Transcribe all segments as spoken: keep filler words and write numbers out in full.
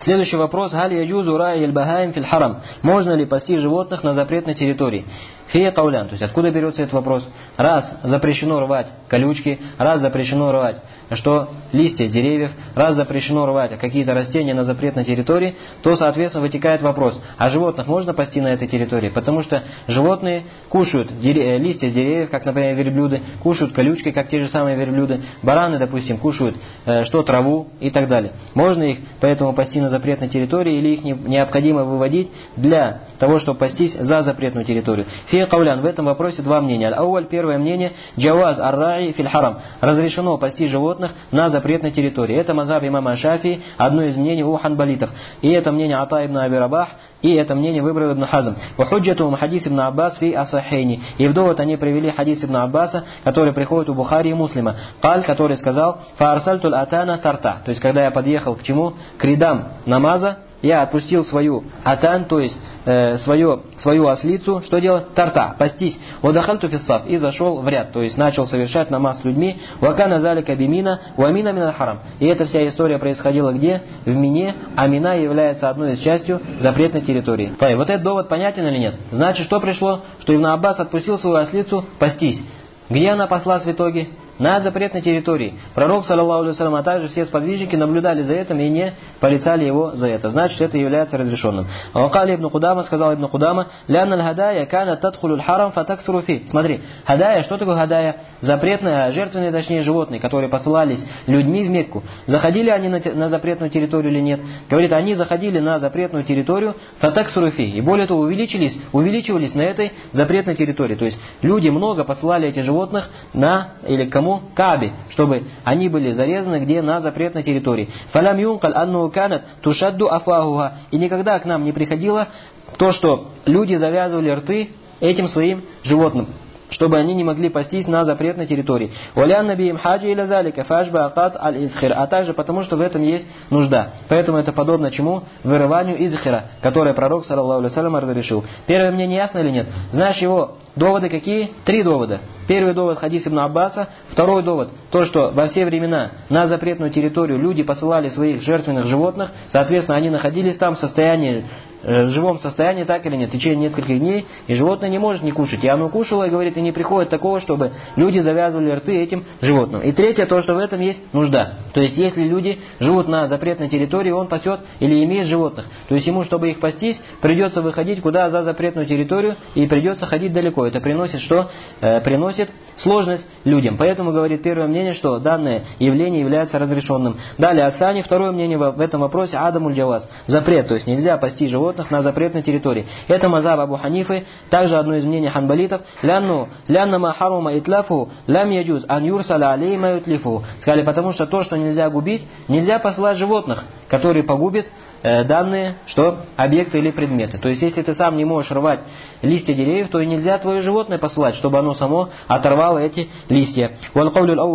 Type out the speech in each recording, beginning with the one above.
Следующий вопрос. Галь яджузу ра'иль бахаим фил харам. Можно ли пасти животных на запретной территории? Фия каулян. То есть откуда берется этот вопрос? Раз запрещено рвать колючки, раз запрещено рвать что? Листья с деревьев, раз запрещено рвать какие-то растения на запретной территории, то, соответственно, вытекает вопрос, а животных можно пасти на этой территории? Потому что животные кушают дере- листья с деревьев, как, например, верблюды, кушают колючки, как те же самые верблюды, бараны, допустим, кушают э, что? Траву и так далее. Можно их поэтому пасти на запретной территории или их не, необходимо выводить для того, чтобы пастись за запретную территорию? Фия каулян. В этом вопросе два мнения. Аль-ауаль, первое мнение, джаваз ар-раи фил харам. Разрешено пасти животных на запретной территории. Это мазхаб имама Шафии, одно из мнений у ханбалитов. И это мнение Ата ибн Аби Рабах, и это мнение выбрал Ибн Хазм. Вахуджатум хадис ибн Аббас фи асахейни. И в довод они привели хадис ибн Аббаса, который приходит у Бухари и Муслима. Каль, который сказал, фаарсальтуль атана тарта. То есть, когда я подъехал к чему? К рядам намаза, я отпустил свою атан, то есть э, свою, свою ослицу, что делать? Тарта, пастись. Вадахальту фиссаф, и зашел в ряд, то есть начал совершать намаз с людьми. Вакана залика бимина, вамина мина харам. И эта вся история происходила где? В Мине, а Мина является одной из частью запретной территории. Тай, вот этот довод понятен или нет? Значит, что пришло? Что Ибн Аббас отпустил свою ослицу пастись. Где она паслась в итоге? На запретной территории. Пророк, саллаллаху алейхи ва саллям, а также все сподвижники наблюдали за этим и не порицали его за это. Значит, это является разрешенным. Вакали ибн Кудама, сказал ибн Кудама, лянна аль-хадая кана тадхулю харам фатаксуру фи. Смотри, хадая, что такое хадая? Запретные, жертвенные, точнее, животные, которые посылались людьми в Мекку. Заходили они на, на запретную территорию или нет? Говорит, они заходили на запретную территорию фатаксуру фи. И более того, увеличились, увеличивались на этой запретной территории. То есть, люди много посылали этих животных на, или кому? Каабе, чтобы они были зарезаны где? На запретной территории. Фалям юнкаль анну канат тушадду афахуха. И никогда к нам не приходило то, что люди завязывали рты этим своим животным, чтобы они не могли пастись на запретной территории. Валян набиим хаджи иля залика фашба акат аль-изхир. А также потому, что в этом есть нужда. Поэтому это подобно чему? Вырыванию изхира, которое пророк, саллаллаху алейхи ва саллям, разрешил. Первое мнение ясно или нет? Знаешь его доводы какие? Три довода. Первый довод хадис ибн Аббаса. Второй довод, то, что во все времена на запретную территорию люди посылали своих жертвенных животных, соответственно, они находились там в состоянии, в живом состоянии, так или нет, в течение нескольких дней, и животное не может не кушать. И оно кушало, и говорит, и не приходит такого, чтобы люди завязывали рты этим животным. И третье, то, что в этом есть нужда. То есть, если люди живут на запретной территории, он пасет или имеет животных. То есть, ему, чтобы их пастись, придется выходить куда? За запретную территорию, и придется ходить далеко. Это приносит что? Э, приносит сложность людям. Поэтому, говорит первое мнение, что данное явление является разрешенным. Далее, Асани, второе мнение в этом вопросе, адамуль джаваз. Запрет, то есть, нельзя пасти животных на запретной территории. Это мазхаб Абу Ханифы, также одно из мнений ханбалитов. Лянну, лянна ма харума итляфу, лям яджуз, ан юрсаля алей ма ютлифу. Сказали, потому что то, что нельзя губить, нельзя посылать животных, которые погубят э, данные, что объекты или предметы. То есть, если ты сам не можешь рвать листья деревьев, то и нельзя твое животное посылать, чтобы оно само оторвало эти листья. Но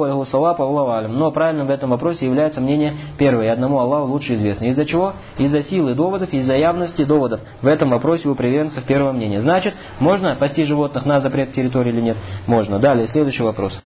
правильным в этом вопросе является мнение первое, и одному Аллаху лучше известно. Из-за чего? Из-за силы доводов, из-за явности доводов. В этом вопросе у приверженцев первого мнения. Значит, можно пасти животных на запретной территории или нет? Можно. Далее, следующий вопрос.